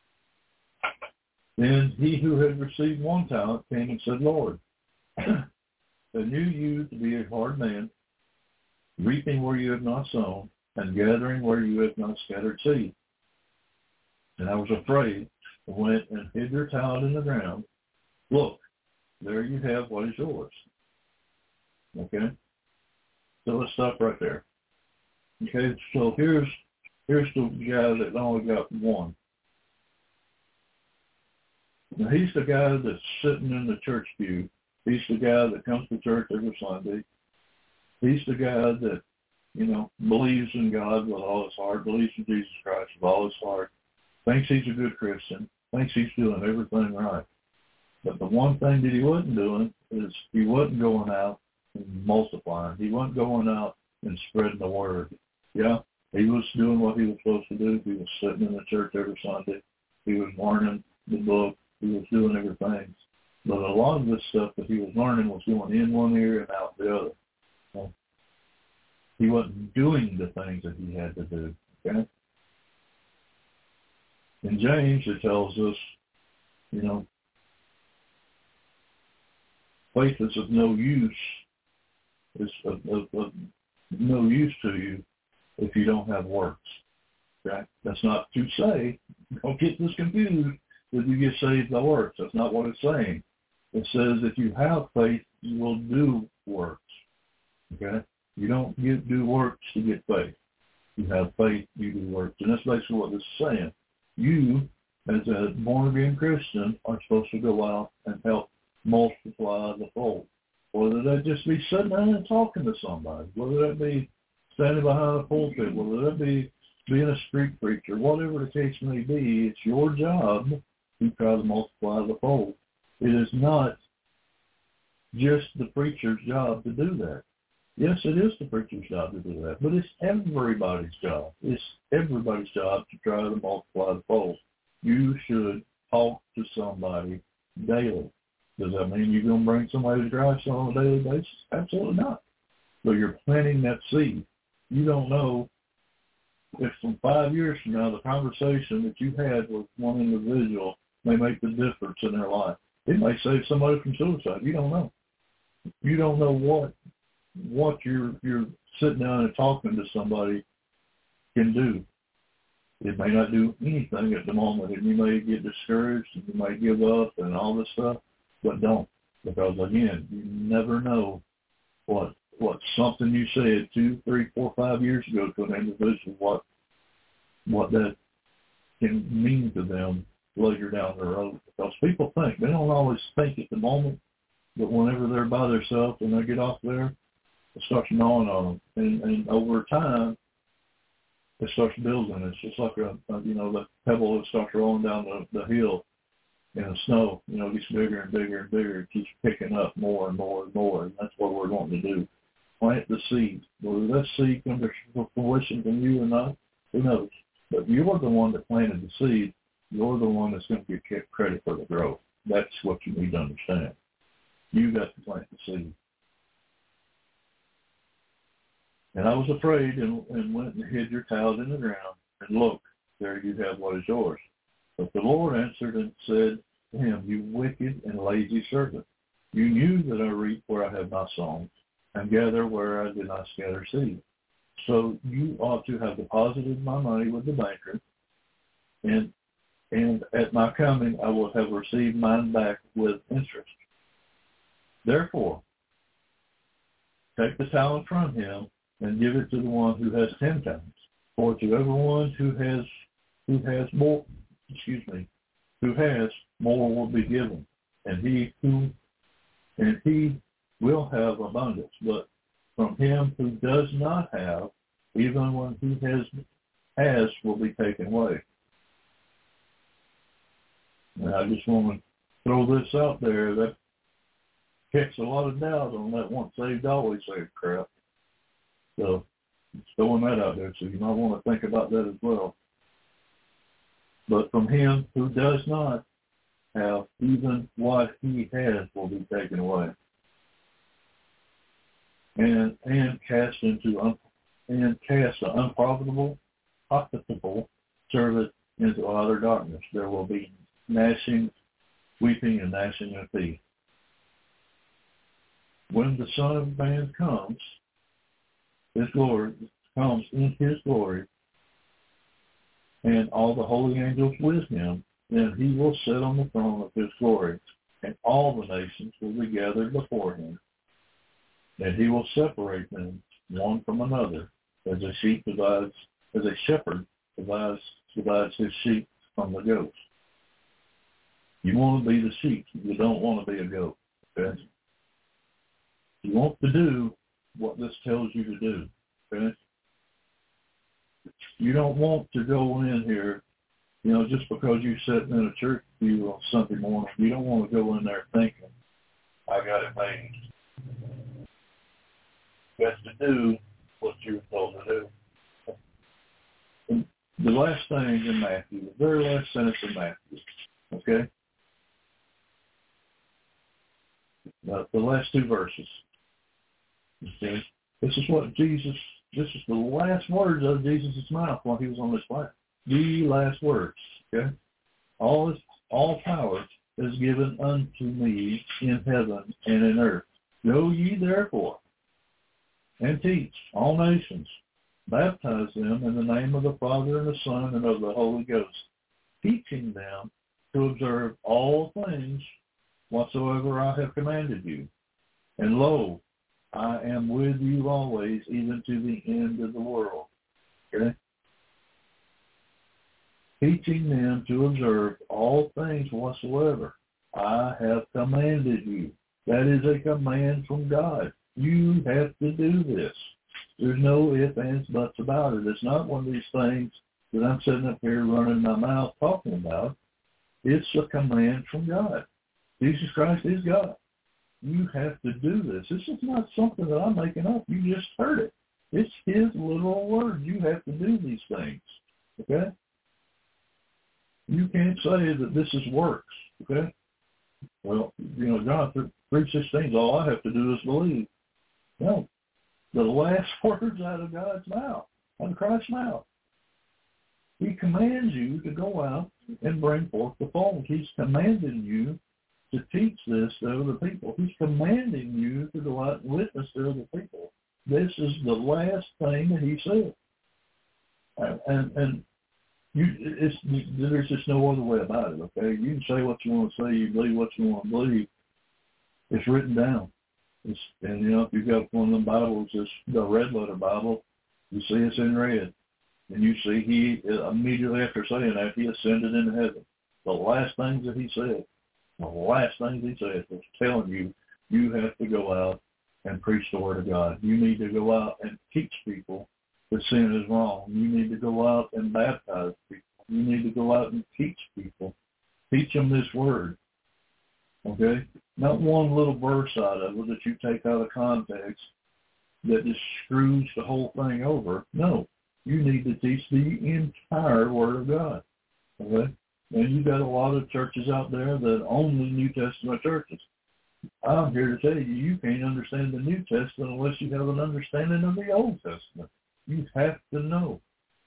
Then he who had received one talent came and said, Lord, I knew you to be a hard man, reaping where you have not sown, and gathering where you have not scattered seed. And I was afraid, and went and hid your talent in the ground. Look, there you have what is yours. Okay? So let's stop right there. Okay, so here's here's the guy that only got one. Now he's the guy that's sitting in the church pew. He's the guy that comes to church every Sunday. He's the guy that, you know, believes in God with all his heart, believes in Jesus Christ with all his heart, thinks he's a good Christian, thinks he's doing everything right. But the one thing that he wasn't doing is he wasn't going out and multiplying. He wasn't going out and spreading the word. Yeah, he was doing what he was supposed to do. He was sitting in the church every Sunday. He was learning the book. He was doing everything. But a lot of this stuff that he was learning was going in one ear and out the other. So he wasn't doing the things that he had to do. Okay? In James, it tells us, you know, faith is of no use, is of, of, of no use to you if you don't have works. Okay? That's not to say, don't get this confused, that you get saved by works. That's not what it's saying. It says if you have faith, you will do works. Okay? You don't get, do works to get faith. You have faith, you do works. And that's basically what this is saying. You, as a born-again Christian, are supposed to go out and help multiply the fold. Whether that just be sitting down and talking to somebody, whether that be standing behind a pulpit, whether that be being a street preacher, whatever the case may be, it's your job to try to multiply the fold. It is not just the preacher's job to do that. Yes, it is the preacher's job to do that, but it's everybody's job. It's everybody's job to try to multiply the fold. You should talk to somebody daily. Does that mean you're going to bring somebody to Christ on a daily basis? Absolutely not. So you're planting that seed. You don't know if from five years from now the conversation that you had with one individual may make the difference in their life. It may save somebody from suicide. You don't know. You don't know what what you're you're sitting down and talking to somebody can do. It may not do anything at the moment, and you may get discouraged, and you may give up, and all this stuff. But don't, because again, you never know what what something you said two, three, four, five years ago to an individual, what what that can mean to them later down the road. Because people think, they don't always think at the moment, but whenever they're by themselves and they get off there, it starts gnawing on them, and, and over time, it starts building. It's just like a, a you know the pebble that starts rolling down the, the hill. In the snow, you know, it gets bigger and bigger and bigger. It keeps picking up more and more and more, and that's what we're wanting to do. Plant the seed. Whether that seed comes to fruition from you or not, who knows? But you're the one that planted the seed. You're the one that's going to get credit for the growth. That's what you need to understand. You got to plant the seed. And I was afraid and, and went and hid your talent in the ground. And look, there you have what is yours. But the Lord answered and said to him, you wicked and lazy servant, you knew that I reap where I have not sown, and gather where I did not scatter seed. So you ought to have deposited my money with the banker, and and at my coming I will have received mine back with interest. Therefore, take the talent from him and give it to the one who has ten talents. For to everyone who has who has more excuse me, who has, more will be given, and he who and he will have abundance. But from him who does not have, even when he has has will be taken away. And I just want to throw this out there that kicks a lot of doubt on that once saved, always saved crap. So just throwing that out there, so you might want to think about that as well. But from him who does not have, even what he has will be taken away, and and cast into un, and cast the unprofitable, profitable servant into outer darkness. There will be gnashing, weeping, and gnashing of teeth. When the Son of Man comes, his glory comes in his glory, and all the holy angels with him. Then he will sit on the throne of his glory, and all the nations will be gathered before him. And he will separate them one from another, as a sheep divides, as a shepherd divides, divides his sheep from the goats. You want to be the sheep. You don't want to be a goat. Okay? You want to do what this tells you to do. Okay? You don't want to go in here, you know, just because you're sitting in a church pew on Sunday morning. You don't want to go in there thinking, I got it made. You have to do what you're told to do. And the last thing in Matthew, the very last sentence in Matthew, okay? Uh, the last two verses. Okay? This is what Jesus, this is the last words out of Jesus' mouth while he was on this planet. The last words. Okay? All this, all power is given unto me in heaven and in earth. Go ye therefore and teach all nations. Baptize them in the name of the Father and the Son and of the Holy Ghost, teaching them to observe all things whatsoever I have commanded you. And lo, I am with you always, even to the end of the world. Okay? Teaching them to observe all things whatsoever I have commanded you. That is a command from God. You have to do this. There's no ifs, ands, buts about it. It's not one of these things that I'm sitting up here running my mouth talking about. It's a command from God. Jesus Christ is God. You have to do this. This is not something that I'm making up. You just heard it. It's his literal word. You have to do these things. Okay? You can't say that this is works. Okay? Well, you know, John three sixteen, all I have to do is believe. No. The last words out of God's mouth, out of Christ's mouth. He commands you to go out and bring forth the fold. He's commanding you to teach this to other people. He's commanding you to go out and witness to other people. This is the last thing that he said. And, and, and you, it's, there's just no other way about it, okay? You can say what you want to say. You believe what you want to believe. It's written down. It's, and, you know, if you've got one of them Bibles, it's the red letter Bible, you see it's in red. And you see he, immediately after saying that, he ascended into heaven. The last things that he said, the last things he said was telling you, you have to go out and preach the word of God. You need to go out and teach people that sin is wrong. You need to go out and baptize people. You need to go out and teach people. Teach them this word. Okay? Not one little verse out of it that you take out of context that just screws the whole thing over. No. You need to teach the entire Word of God. Okay? And you've got a lot of churches out there that only New Testament churches. I'm here to tell you, you can't understand the New Testament unless you have an understanding of the Old Testament. You have to know.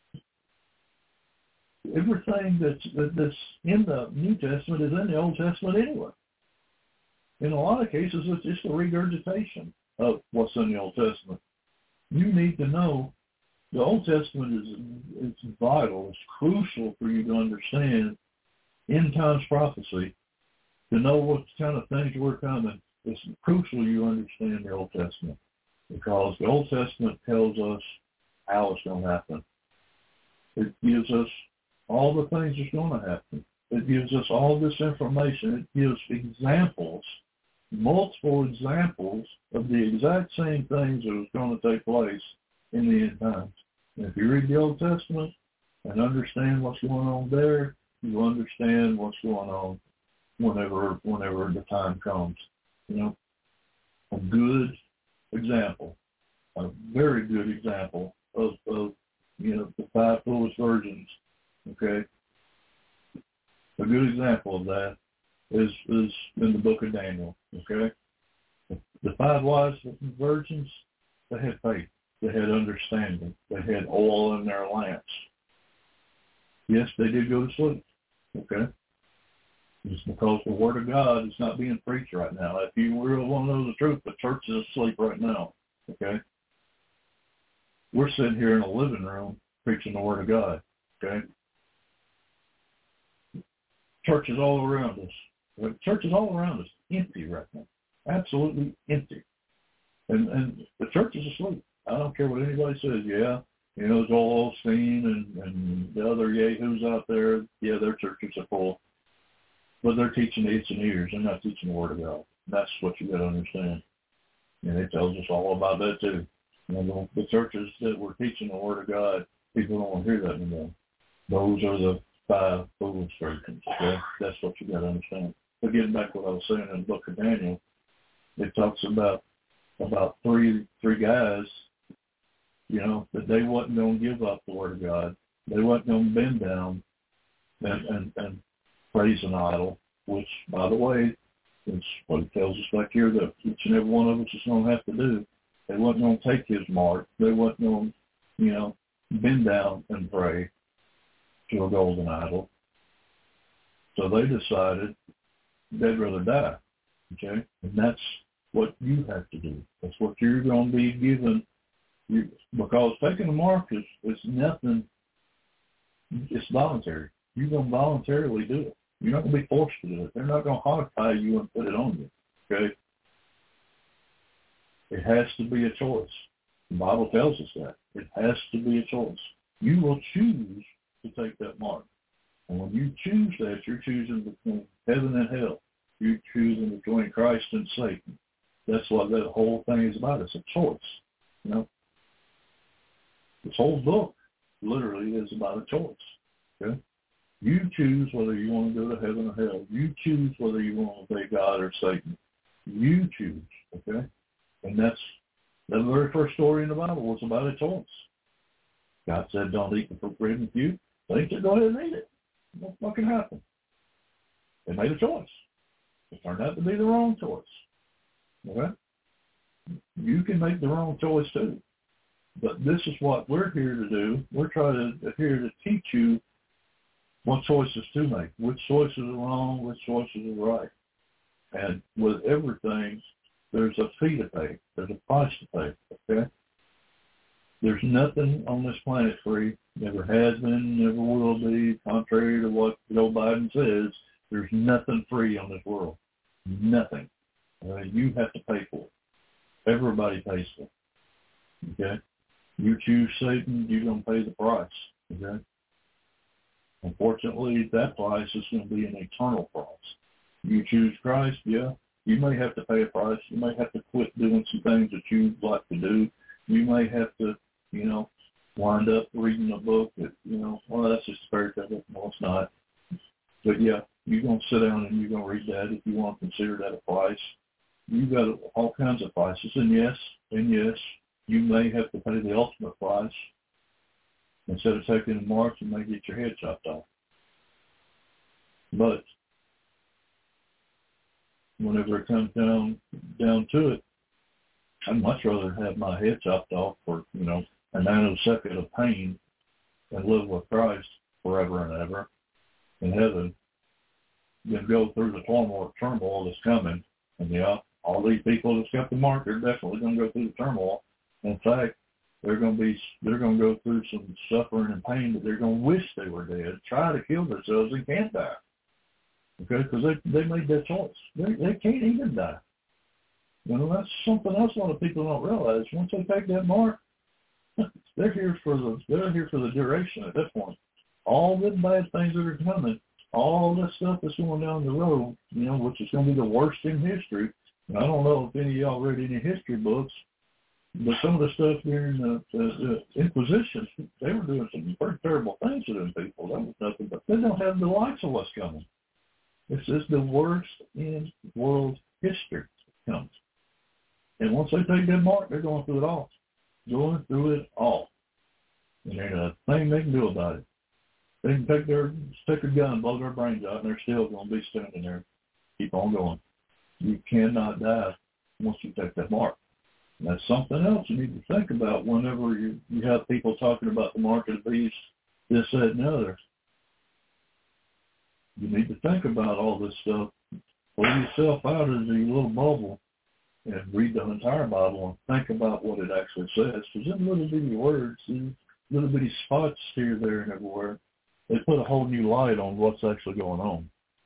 Everything that's, that's in the New Testament is in the Old Testament anyway. In a lot of cases, it's just a regurgitation of what's in the Old Testament. You need to know the Old Testament is it's vital. It's crucial for you to understand end times prophecy, to know what kind of things were coming. It's crucial you understand the Old Testament, because the Old Testament tells us how it's going to happen. It gives us all the things that's going to happen. It gives us all this information. It gives examples, multiple examples of the exact same things that was going to take place in the end times. And if you read the Old Testament and understand what's going on there, you understand what's going on whenever whenever the time comes. You know, a good example, a very good example of, of you know, the five foolish virgins. Okay, a good example of that is is in the book of Daniel. Okay, the five wise virgins, they had faith. They had understanding. They had oil in their lamps. Yes, they did go to sleep. Okay? Just because the Word of God is not being preached right now. If you really want to know the truth, the church is asleep right now. Okay? We're sitting here in a living room preaching the Word of God. Okay? churches all around us. Churches all around us, empty right now. Absolutely empty. And and the church is asleep. I don't care what anybody says. Yeah, you know, Joel Osteen and, and the other yahoos out there, yeah, their churches are full. But they're teaching itch and ears. They're not teaching the Word of God. That's what you got to understand. And it tells us all about that too. You know, the, the churches that were teaching the Word of God, people don't want to hear that anymore. Those are the five foolish virgins. Okay? That's what you got to understand. But getting back to what I was saying in the book of Daniel, it talks about about three three guys, you know, that they wasn't going to give up the Word of God. They wasn't going to bend down and, and, and praise an idol, which, by the way, is what it tells us back here that each and every one of us is going to have to do. They wasn't going to take his mark. They wasn't going to, you know, bend down and pray to a golden idol. So they decided they'd rather die, okay? And that's what you have to do. That's what you're going to be given. You, because taking the mark is, is nothing, it's voluntary. You're going to voluntarily do it. You're not going to be forced to do it. They're not going to hog tie you and put it on you, okay? It has to be a choice. The Bible tells us that. It has to be a choice. You will choose to take that mark. And when you choose that, you're choosing between heaven and hell. You're choosing between Christ and Satan. That's what that whole thing is about. It's a choice, you know. This whole book literally is about a choice, okay? You choose whether you want to go to heaven or hell. You choose whether you want to obey God or Satan. You choose, okay? And that's the very first story in the Bible was about a choice. God said, don't eat the forbidden fruit. They said, go ahead and eat it. What fucking happened? They made a choice. It turned out to be the wrong choice. Okay? You can make the wrong choice too. But this is what we're here to do. We're trying to here to teach you what choices to make, which choices are wrong, which choices are right. And with everything, there's a fee to pay. There's a price to pay, okay? There's nothing on this planet free. Never has been, never will be. Contrary to what Joe Biden says, there's nothing free on this world. Nothing. Uh, you have to pay for it. Everybody pays for it, okay? You choose Satan, you're going to pay the price, okay? Unfortunately, that price is going to be an eternal price. You choose Christ, yeah, you may have to pay a price. You may have to quit doing some things that you like to do. You may have to, you know, wind up reading a book that, you know, well, that's just a fairy tale. No, it's not. But, yeah, you're going to sit down and you're going to read that if you want to consider that a price. You've got all kinds of prices. And, yes, and yes, you may have to pay the ultimate price. Instead of taking the mark, you may get your head chopped off. But whenever it comes down down to it, I'd much rather have my head chopped off for, you know, a nanosecond of pain and live with Christ forever and ever in heaven than go through the turmoil, turmoil that's coming. And, yeah, all these people that's got the mark, they're definitely going to go through the turmoil. In fact, they're going to be, they're going to go through some suffering and pain that they're going to wish they were dead, try to kill themselves and can't die. Okay, because they they made that choice. They they can't even die. You know, that's something else a lot of people don't realize. Once they take that mark, they're here for the they're here for the duration at that point. All the bad things that are coming, all the stuff that's going down the road, you know, which is going to be the worst in history. And I don't know if any of y'all read any history books, but some of the stuff during the, the, the Inquisition, they were doing some pretty terrible things to them people. That was nothing, but they don't have the likes of what's coming. This is the worst in world history comes. And once they take that mark, they're going through it all. Going through it all. And there's a thing they can do about it. They can take their stick a gun, blow their brains out, and they're still going to be standing there. Keep on going. You cannot die once you take that mark. And that's something else you need to think about whenever you, you have people talking about the mark of the beast, this, that, and the other. You need to think about all this stuff. Pull yourself out of the little bubble and read the entire Bible and think about what it actually says. Because in little bitty words, in little bitty spots here, there, and everywhere, they put a whole new light on what's actually going on.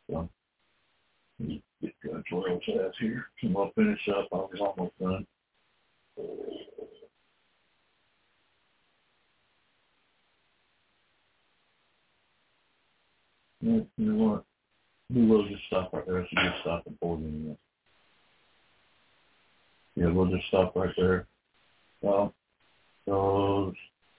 So, get Judge Wells out here. And we'll finish up. I was almost done. Yeah, you know what? We will just stop right there. That's a good stopping point anyway. Yeah, we'll just stop right there. Well, so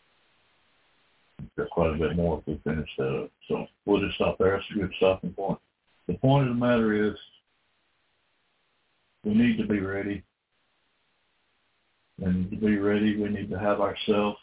got quite a bit more if we finish that up. So we'll just stop there. That's a good stopping point. The point of the matter is we need to be ready. And to be ready, we need to have ourselves.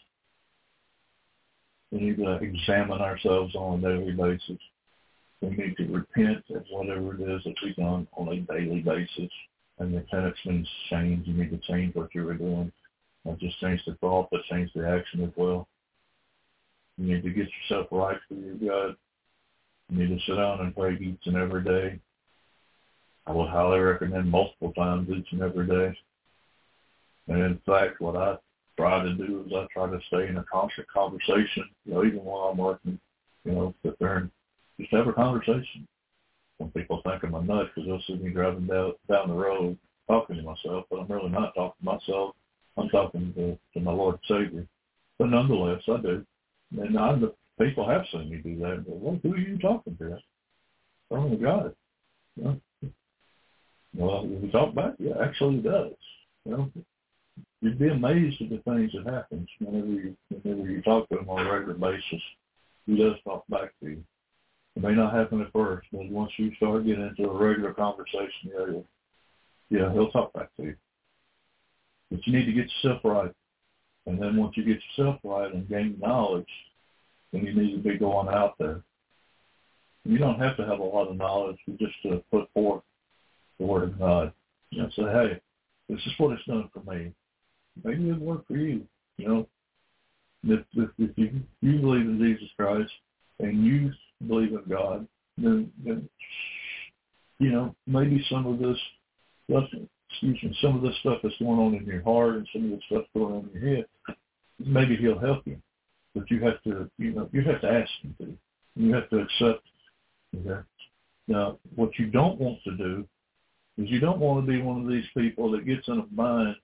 We need to examine ourselves on a daily basis. We need to repent of whatever it is that we've done on a daily basis. And repentance means change. You need to change what you were doing. Not just change the thought, but change the action as well. You need to get yourself right for your God. You need to sit down and pray each and every day. I would highly recommend multiple times each and every day. And in fact, what I try to do is I try to stay in a constant conversation, you know, even while I'm working, you know, sit there and just have a conversation. When people think I'm a nut because they'll see me driving down, down the road talking to myself, but I'm really not talking to myself. I'm talking to, to my Lord and Savior. But nonetheless, I do. And I, the people have seen me do that. But, well, who are you talking to? Oh, my God. You know? Well, if we talk back, yeah, actually he does. You know, you'd be amazed at the things that happen whenever you whenever you talk to him on a regular basis. He does talk back to you. It may not happen at first, but once you start getting into a regular conversation, yeah, he'll, yeah, he'll talk back to you. But you need to get yourself right. And then once you get yourself right and gain knowledge, then you need to be going out there. You don't have to have a lot of knowledge, but just to put forth the Word of God. You know, say, hey, this is what it's done for me. Maybe it'll work for you. You know, if, if, if you, you believe in Jesus Christ and you believe in God, then, then you know, maybe some of this stuff, excuse me, some of this stuff that's going on in your heart and some of the stuff going on in your head, maybe he'll help you. But you have to, you know, you have to ask him to. You have to accept. Okay? Now, what you don't want to do is you don't want to be one of these people that gets in a bind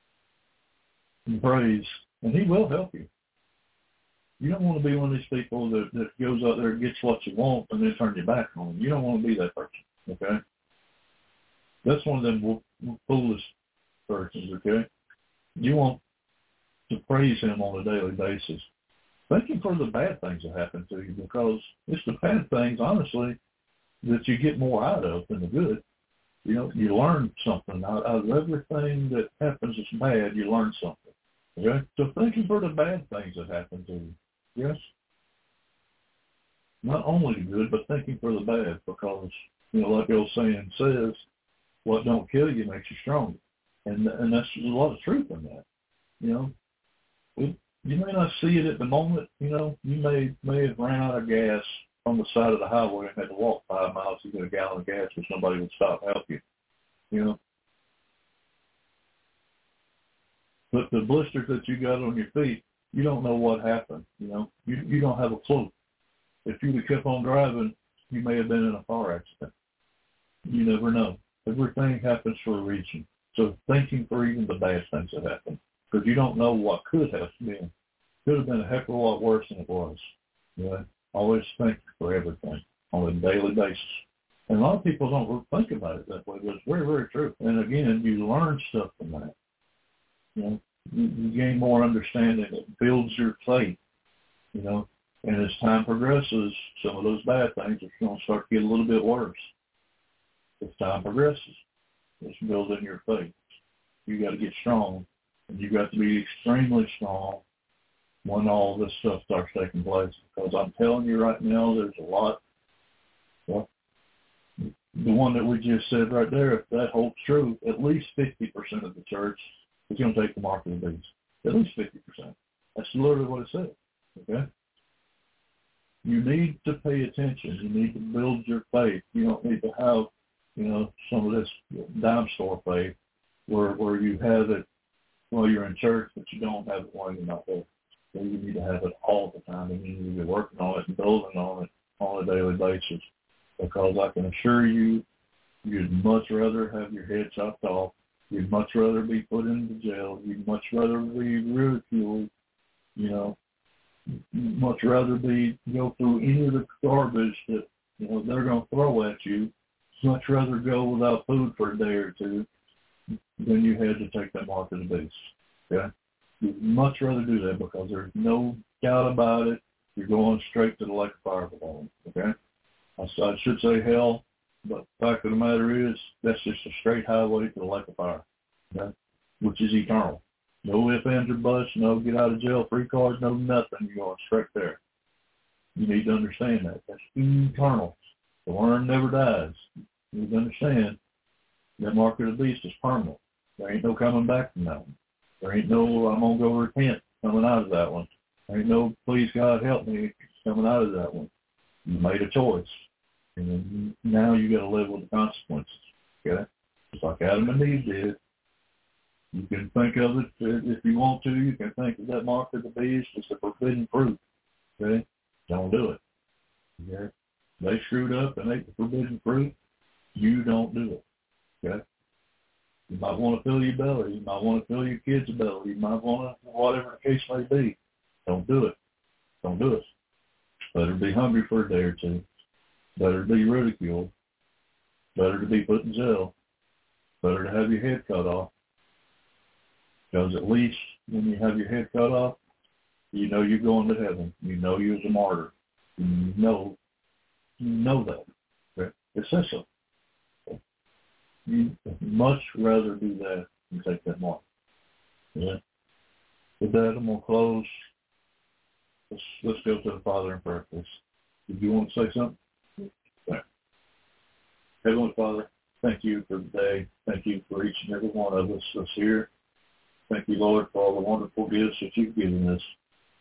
and prays, and he will help you. You don't want to be one of these people that, that goes out there and gets what you want and then turns your back on him. You don't want to be that person, okay? That's one of them foolish persons, okay? You want to praise him on a daily basis. Thank him for the bad things that happen to you, because it's the bad things, honestly, that you get more out of than the good. You know, you learn something. Out of everything that happens that's bad, you learn something. Okay? So thank him for the bad things that happen to you. Yes? Not only the good, but thank him for the bad, because, you know, like the old saying says, what don't kill you makes you stronger. And and that's there's a lot of truth in that. You know, it, you may not see it at the moment. You know, you may may have ran out of gas on the side of the highway and had to walk five miles to get a gallon of gas, because somebody would stop and help you. You know, but the blisters that you got on your feet, you don't know what happened. You know, you you don't have a clue. If you'd have kept on driving, you may have been in a car accident. You never know. Everything happens for a reason. So thinking for even the bad things that happen, because you don't know what could have been. Could have been a heck of a lot worse than it was. You know? Always think for everything on a daily basis. And a lot of people don't think about it that way, but it's very, very true. And again, you learn stuff from that. You know, you, you gain more understanding. It builds your faith. You know, and as time progresses, some of those bad things are going to start to get a little bit worse. As time progresses, it's building your faith. You got to get strong, and you got to be extremely strong when all this stuff starts taking place. Because I'm telling you right now, there's a lot. Well, the one that we just said right there, if that holds true, at least fifty percent of the church is going to take the mark of the beast. At least fifty percent. That's literally what it says. Okay? You need to pay attention. You need to build your faith. You don't need to have, you know, some of this dime store faith where where you have it while you're in church, but you don't have it while you're not there. So you need to have it all the time, and you need to be working on it and building on it on a daily basis. because I can assure you, you'd much rather have your head chopped off. You'd much rather be put into jail. You'd much rather be ridiculed, you know. You'd much rather be go through any of the garbage that, you know, they're going to throw at you. Much rather go without food for a day or two than you had to take that mark of the beast. Okay? You'd much rather do that because there's no doubt about it. You're going straight to the lake of fire with them. Okay? I, I should say hell, but the fact of the matter is that's just a straight highway to the lake of fire. Okay? Which is eternal. No ifs, ands, or buts, no get out of jail free cards, no nothing. You're going straight there. You need to understand that. That's eternal. The worm never dies. You need to understand that mark of the beast is permanent. There ain't no coming back from that one. There ain't no, I'm going to go repent coming out of that one. There ain't no, please God help me coming out of that one. You made a choice. And now you got to live with the consequences. Okay? Just like Adam and Eve did. You can think of it, if you want to, you can think of that mark of the beast as the forbidden fruit. Okay? Don't do it. Okay? They screwed up and ate the forbidden fruit. You don't do it. Okay? You might want to fill your belly. You might want to fill your kid's belly. You might want to, whatever the case may be. Don't do it. Don't do it. Better be hungry for a day or two. Better to be ridiculed. Better to be put in jail. Better to have your head cut off. Because at least when you have your head cut off, you know you're going to heaven. You know you're a martyr. You know, you know that. Okay? It says so. Okay? You much rather do that than take that mark. Yeah. With that, I'm going to close. Let's, let's go to the Father in prayer, please. Did you want to say something? Okay. Heavenly Father, thank you for the day. Thank you for each and every one of us that's here. Thank you, Lord, for all the wonderful gifts that you've given us.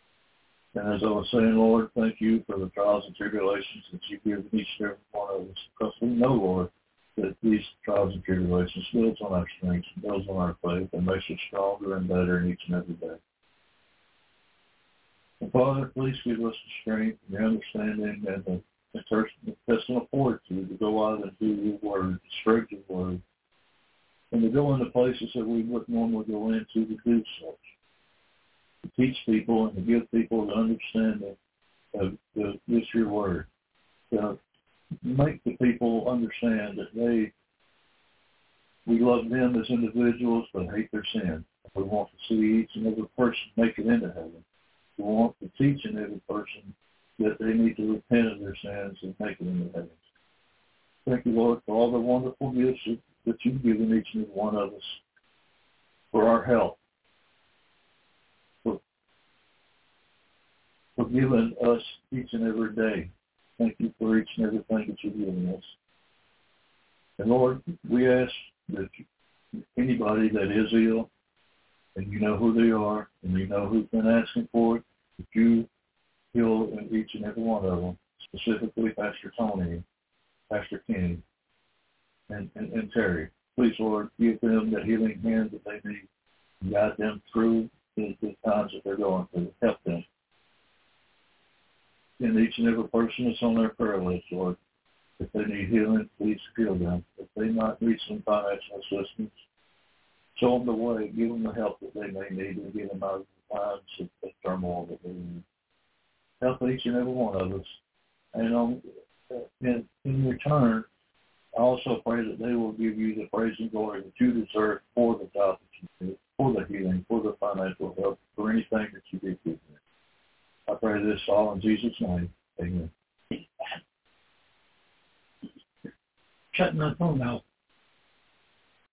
And as I was saying, Lord, thank you for the trials and tribulations that you've given each and every one of us. Because we know, Lord, that these trials and tribulations builds on our strength, builds on our faith, and makes us stronger and better in each and every day. And Father, please give us the strength, the understanding, and the intestinal fortitude to go out and do your word, to spread your word, and to go into places that we wouldn't normally go into to do such. To teach people and to give people the understanding of the, this your word. To make the people understand that they, we love them as individuals but hate their sin. We want to see each and every person make it into heaven. We want to teach in every person that they need to repent of their sins and make it into heaven. Thank you, Lord, for all the wonderful gifts that you've given each and every one of us, for our help, for, for giving us each and every day. Thank you for each and everything that you've given us. And Lord, we ask that anybody that is ill, and you know who they are, and you know who's been asking for it, that you heal each and every one of them, specifically Pastor Tony, Pastor Kenny, and, and, and Terry. Please, Lord, give them the healing hand that they need. Guide them through the, the times that they're going through. Help them. And each and every person that's on their prayer list, Lord, if they need healing, please heal them. If they might need some financial assistance, show them the way, give them the help that they may need to get them out of the times of, of turmoil that they need. Help each and every one of us. And on, in, in return, I also pray that they will give you the praise and glory that you deserve for the job that you did, for the healing, for the financial help, for anything that you did give them. I pray this all in Jesus' name. Amen. Shutting my phone out.